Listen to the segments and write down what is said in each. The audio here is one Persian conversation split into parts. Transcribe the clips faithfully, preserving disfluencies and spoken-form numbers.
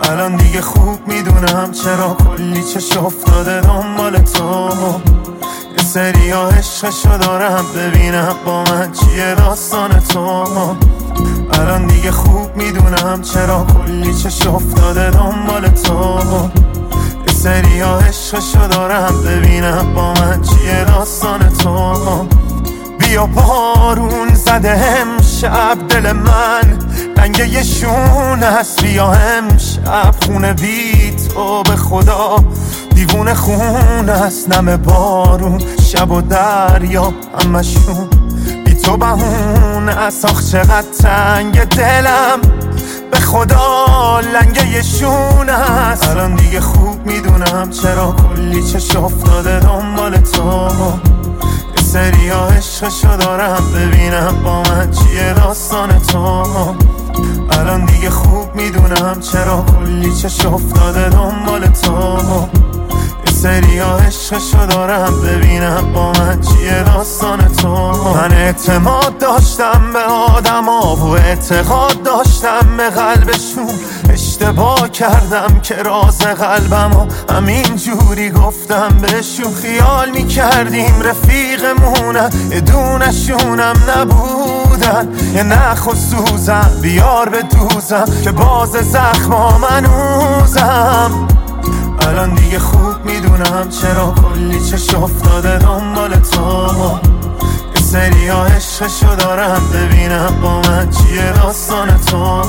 الان دیگه خوب میدونم چرا کلی چش افتاده دنبال تو. یه سری ها عشقشو دارم ببینم با من چیه داستان تو. الان دیگه خوب میدونم چرا کلی چش افتاده دنبال تو. یه سری ها عشقشو دارم ببینم با من چیه داستان تو. بیا بارون زده امشب دل من رنگ یه شون هست، بیا امشب خونه بی تو به خدا دیوونه خون است. نم بارون شب و دریا همشون بی تو بهونه است. آخ چقدر تنگ دلم به خدا لنگه یه شون هست. الان دیگه خوب میدونم چرا کلی چش افتاده دنبال تو. یه سری ها عشقشو دارم ببینم با من چیه داستان تو. الان دیگه خوب میدونم چرا کلی چش افتاده دنبال تو. یه سری ها عشقشو دارم ببینم با من چیه داستان تو. من اعتماد داشتم به آدم ها و اعتقاد داشتم به قلبشون. اشتباه کردم که راز قلبم و همین جوری گفتم بهشون. خیال میکردیم رفیقمونن یه دونشونم نبودن. یه نخ و سوزم بیار به دوزم که باز زخما منوزم. الان دیگه خوب میدونم چرا کلی چش افتاده دنبال تو. یه سری ها عشقشو دارم ببینم با من چیه داستان تو.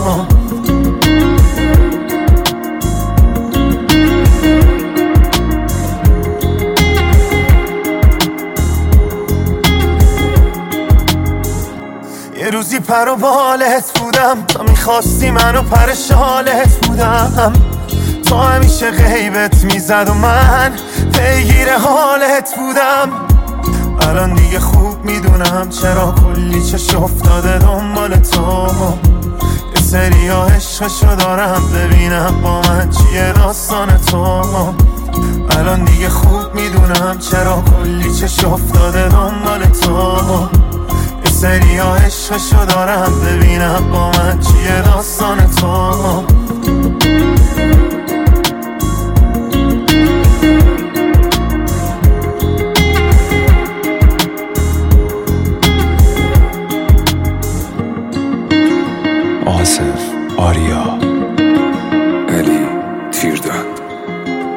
یه روزی پر و بالت بودم تا میخواستی منو پر شالت بودم. تو همیشه غیبت میزد و من پیگیر حالت بودم. الان دیگه خوب میدونم چرا کلی چش افتاده دنبال تو. یه سری ها عشقشو دارم ببینم با من چیه داستان تو. الان دیگه خوب میدونم چرا کلی چش افتاده دنبال تو. یه سری ها عشقشو دارم ببینم با من چیه داستان تو. آصف آریا علی تیرداد.